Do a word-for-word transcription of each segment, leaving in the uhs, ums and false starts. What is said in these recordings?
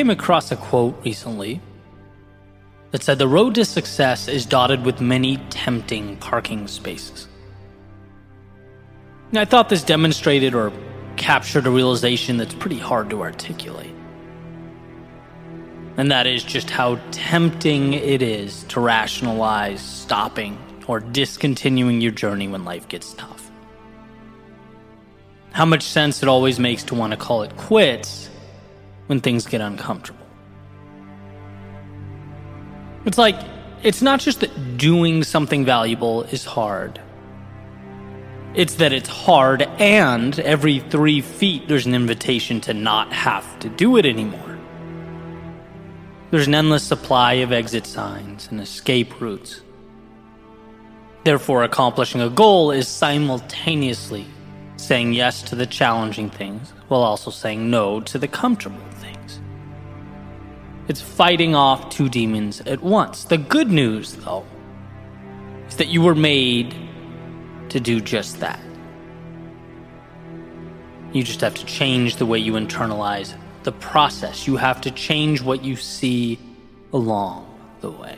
came across a quote recently that said the road to success is dotted with many tempting parking spaces. And I thought this demonstrated or captured a realization that's pretty hard to articulate. And that is just how tempting it is to rationalize stopping or discontinuing your journey when life gets tough. How much sense it always makes to want to call it quits when things get uncomfortable. It's like, it's not just that doing something valuable is hard. It's that it's hard, and every three feet there's an invitation to not have to do it anymore. There's an endless supply of exit signs and escape routes. Therefore, accomplishing a goal is simultaneously saying yes to the challenging things while also saying no to the comfortable things. It's fighting off two demons at once. The good news, though, is that you were made to do just that. You just have to change the way you internalize the process. You have to change what you see along the way.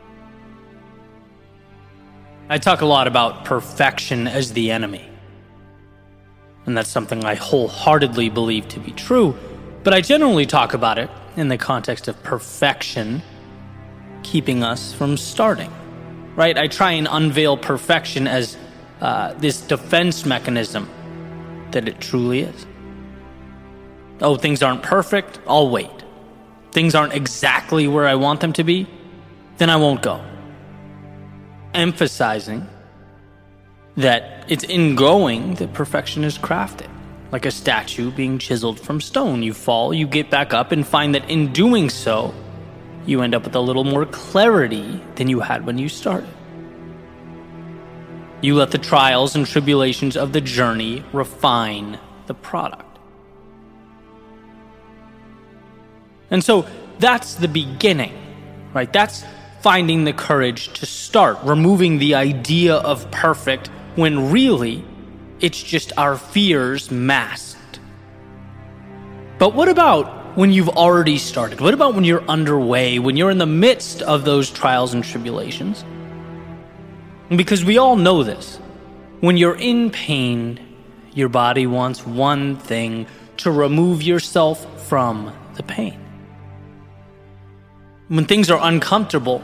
I talk a lot about perfection as the enemy. And that's something I wholeheartedly believe to be true, but I generally talk about it in the context of perfection keeping us from starting, right? I try and unveil perfection as uh, this defense mechanism that it truly is. Oh, things aren't perfect, I'll wait. Things aren't exactly where I want them to be, then I won't go. Emphasizing that it's in going that perfection is crafted. Like a statue being chiseled from stone. You fall, you get back up, and find that in doing so, you end up with a little more clarity than you had when you started. You let the trials and tribulations of the journey refine the product. And so that's the beginning, right? That's finding the courage to start, removing the idea of perfect when really it's just our fears masked. But what about when you've already started? What about when you're underway, when you're in the midst of those trials and tribulations? Because we all know this. When you're in pain, your body wants one thing: to remove yourself from the pain. When things are uncomfortable,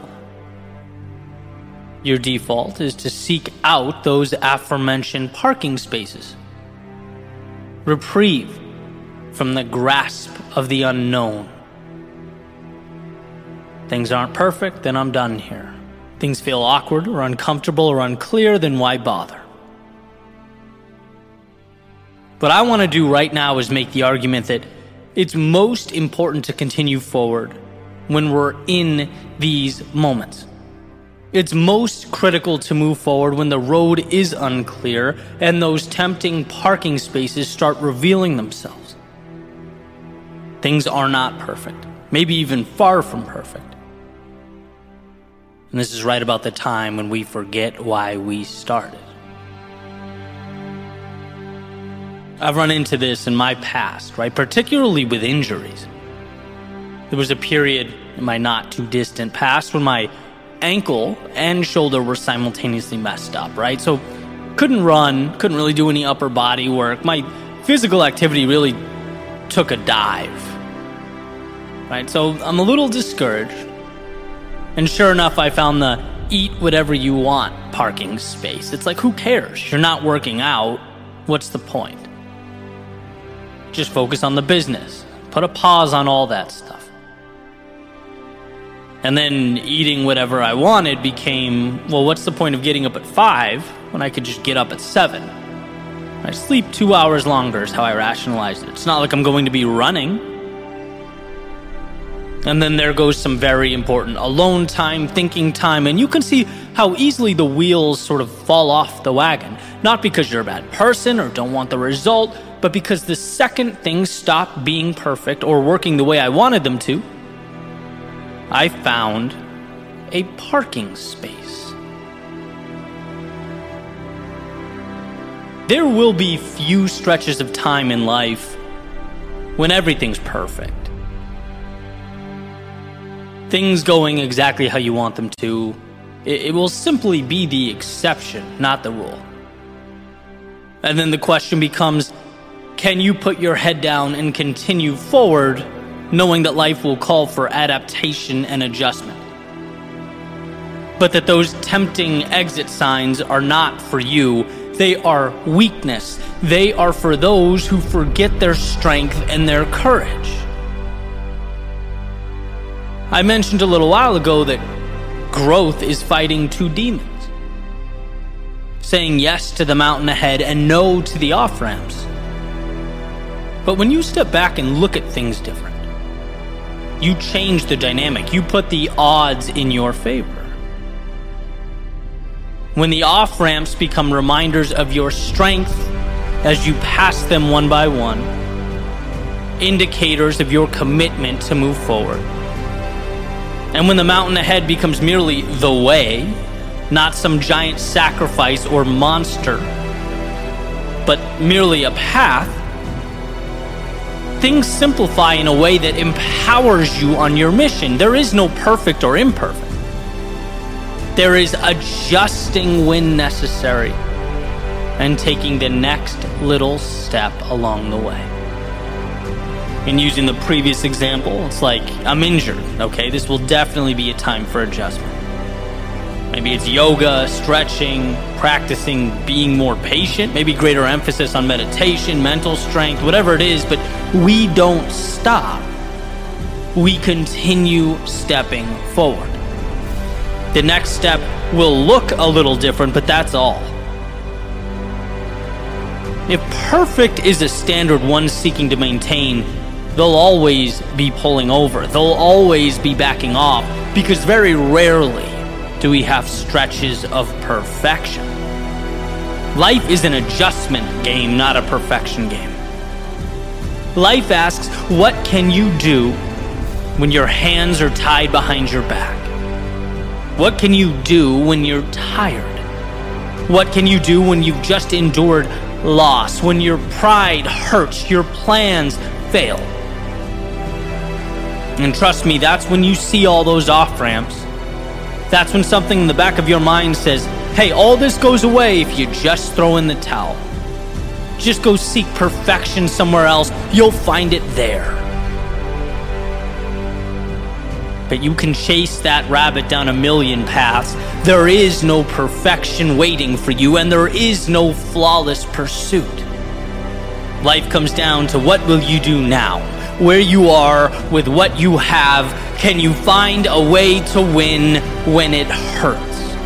your default is to seek out those aforementioned parking spaces. Reprieve from the grasp of the unknown. Things aren't perfect, then I'm done here. Things feel awkward or uncomfortable or unclear, then why bother? What I want to do right now is make the argument that it's most important to continue forward when we're in these moments. It's most critical to move forward when the road is unclear and those tempting parking spaces start revealing themselves. Things are not perfect, maybe even far from perfect. And this is right about the time when we forget why we started. I've run into this in my past, right? Particularly with injuries. There was a period in my not too distant past when my ankle and shoulder were simultaneously messed up, right? So couldn't run, couldn't really do any upper body work. My physical activity really took a dive, right? So I'm a little discouraged. And sure enough, I found the eat whatever you want parking space. It's like, who cares? You're not working out. What's the point? Just focus on the business. Put a pause on all that stuff. And then eating whatever I wanted became, well, what's the point of getting up at five when I could just get up at seven? I sleep two hours longer is how I rationalized it. It's not like I'm going to be running. And then there goes some very important alone time, thinking time, and you can see how easily the wheels sort of fall off the wagon. Not because you're a bad person or don't want the result, but because the second things stop being perfect or working the way I wanted them to, I found a parking space. There will be few stretches of time in life when everything's perfect. things going exactly how you want them to, it, it will simply be the exception, not the rule. And then the question becomes, can you put your head down and continue forward, knowing that life will call for adaptation and adjustment? But that those tempting exit signs are not for you. They are weakness. They are for those who forget their strength and their courage. I mentioned a little while ago that growth is fighting two demons. Saying yes to the mountain ahead and no to the off-ramps. But when you step back and look at things different, you change the dynamic. You put the odds in your favor. When the off-ramps become reminders of your strength as you pass them one by one, indicators of your commitment to move forward. And when the mountain ahead becomes merely the way, not some giant sacrifice or monster, but merely a path, things simplify in a way that empowers you on your mission. There is no perfect or imperfect. There is adjusting when necessary and taking the next little step along the way. In using the previous example, it's like, I'm injured, okay? This will definitely be a time for adjustment. Maybe it's yoga, stretching, practicing being more patient, maybe greater emphasis on meditation, mental strength, whatever it is, but we don't stop. We continue stepping forward. The next step will look a little different, but that's all. If perfect is a standard one seeking to maintain, they'll always be pulling over. They'll always be backing off, because very rarely do we have stretches of perfection. Life is an adjustment game, not a perfection game. Life asks, what can you do when your hands are tied behind your back? What can you do when you're tired? What can you do when you've just endured loss, when your pride hurts, your plans fail? And trust me, that's when you see all those off-ramps. That's when something in the back of your mind says, hey, all this goes away if you just throw in the towel. Just go seek perfection somewhere else. You'll find it there. But you can chase that rabbit down a million paths. There is no perfection waiting for you, and there is no flawless pursuit. Life comes down to what will you do now? Where you are with what you have, can you find a way to win when it hurts?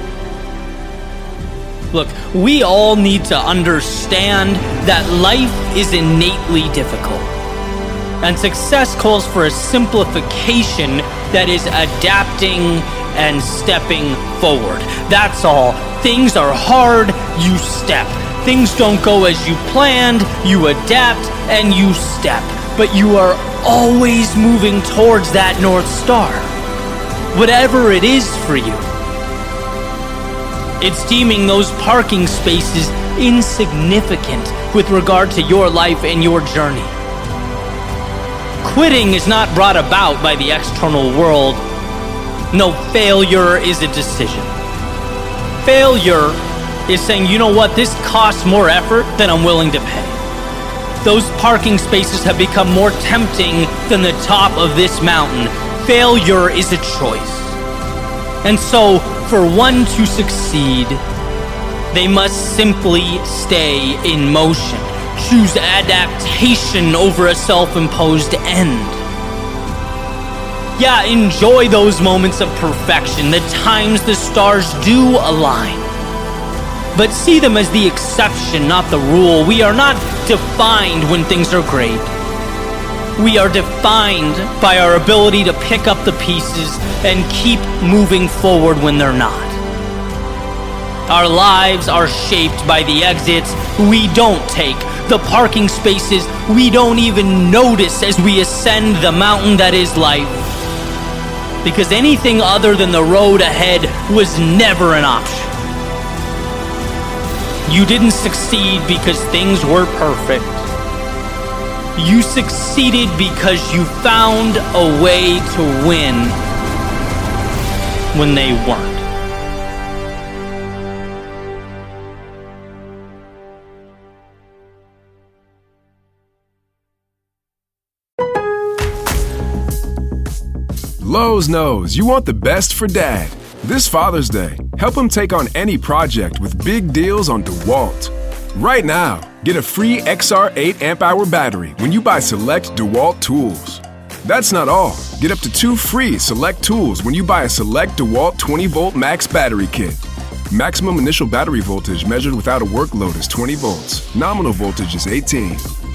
Look, we all need to understand that life is innately difficult. And success calls for a simplification that is adapting and stepping forward. That's all. Things are hard, you step. Things don't go as you planned, you adapt and you step. But you are always moving towards that North Star, whatever it is for you. It's deeming those parking spaces insignificant with regard to your life and your journey. Quitting is not brought about by the external world. No, failure is a decision. Failure is saying, you know what, this costs more effort than I'm willing to pay. Those parking spaces have become more tempting than the top of this mountain. Failure is a choice. And so, for one to succeed, they must simply stay in motion. Choose adaptation over a self-imposed end. Yeah, enjoy those moments of perfection, the times the stars do align. But see them as the exception, not the rule. We are not defined when things are great. We are defined by our ability to pick up the pieces and keep moving forward when they're not. Our lives are shaped by the exits we don't take, the parking spaces we don't even notice as we ascend the mountain that is life. Because anything other than the road ahead was never an option. You didn't succeed because things were perfect. You succeeded because you found a way to win when they weren't. Lowe's knows you want the best for Dad. This Father's Day, help him take on any project with big deals on DeWalt. Right now, get a free X R eight amp hour battery when you buy select DeWalt tools. That's not all. Get up to two free select tools when you buy a select DeWalt twenty volt max battery kit. Maximum initial battery voltage measured without a work load is twenty volts. Nominal voltage is eighteen.